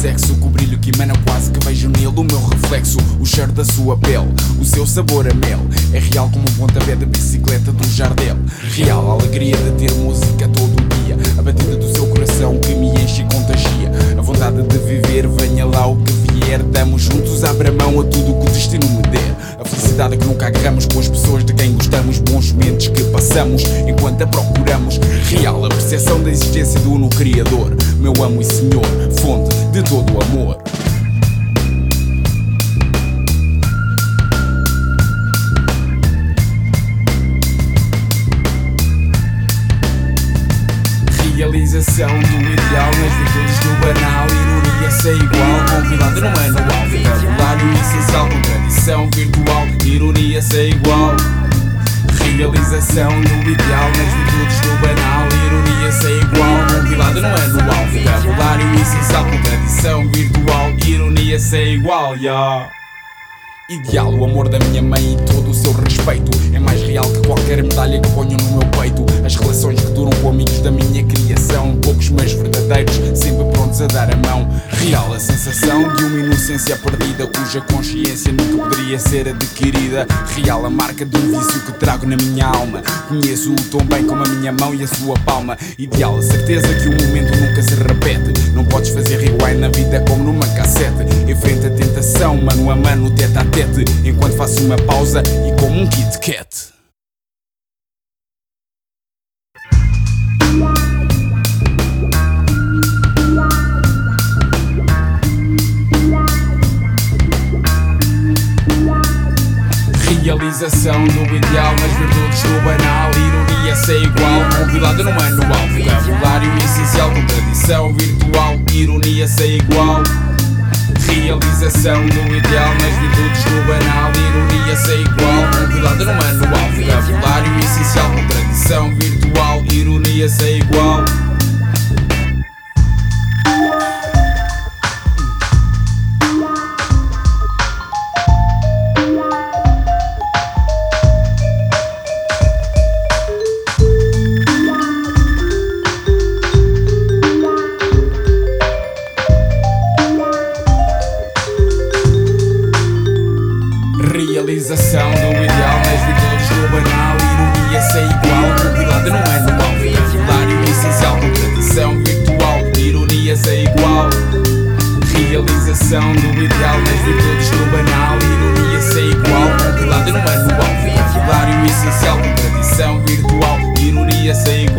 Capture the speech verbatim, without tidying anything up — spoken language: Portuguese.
sexo, com o brilho que emana, quase que vejo nele o meu reflexo. O cheiro da sua pele, o seu sabor a mel, é real como um pontapé da bicicleta do Jardel. Real a alegria de ter música todo o dia, a batida do seu coração que me enche e contagia. A vontade de viver, venha lá o que vier, damos juntos, abre a mão a tudo o que o destino me der. A felicidade que nunca agarramos com as pessoas de quem gostamos, bons momentos que passamos enquanto a procuramos. Real a percepção da existência do uno criador, meu amo e senhor, fonte de todo o amor. Realização do ideal nas virtudes do banal, ironia sem igual, compilada no manual. Vocabulário essencial com tradição virtual, ironia sem igual. Realização do ideal nas virtudes do banal, ironia sem igual, compilada no manual. Vocabulário essencial com tradição virtual, ironia sem igual, yeah. Ideal, o amor da minha mãe e todo o seu respeito é mais real que qualquer medalha que ponho no meu peito. As relações que duram com amigos da minha criação, poucos mas verdadeiros, sempre prontos a dar a mão. Real a sensação de uma inocência perdida, cuja consciência nunca poderia ser adquirida. Real a marca de um vício que trago na minha alma, conheço-o tão bem como a minha mão e a sua palma. Ideal a certeza que o momento nunca se repete, não podes fazer rewind na vida como numa cassete. Enfrenta a tentação, mano a mano, tete a tete, enquanto faço uma pausa e como um Kit Kat. Realização do ideal nas virtudes do banal, ironia sem igual, compilada no manual. Vocabulário essencial com tradição virtual, ironia sem igual. Realização do ideal nas virtudes do banal, ironia sem igual, compilada no manual. Vocabulário essencial com tradição virtual, ironia sem igual. Realização do ideal nas virtudes do banal, ironia sem igual, compilada no manual. Vocabulário essencial com tradição virtual, ironia sem igual. Realização do ideal nas virtudes do banal, ironia sem igual, compilada no manual. Vocabulário essencial com tradição virtual, ironia sem igual.